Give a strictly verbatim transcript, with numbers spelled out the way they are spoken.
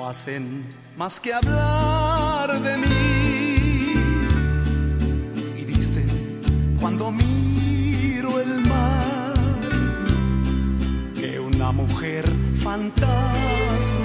no hacen más que hablar de mí. Y dicen cuando miro el mar que una mujer fantasma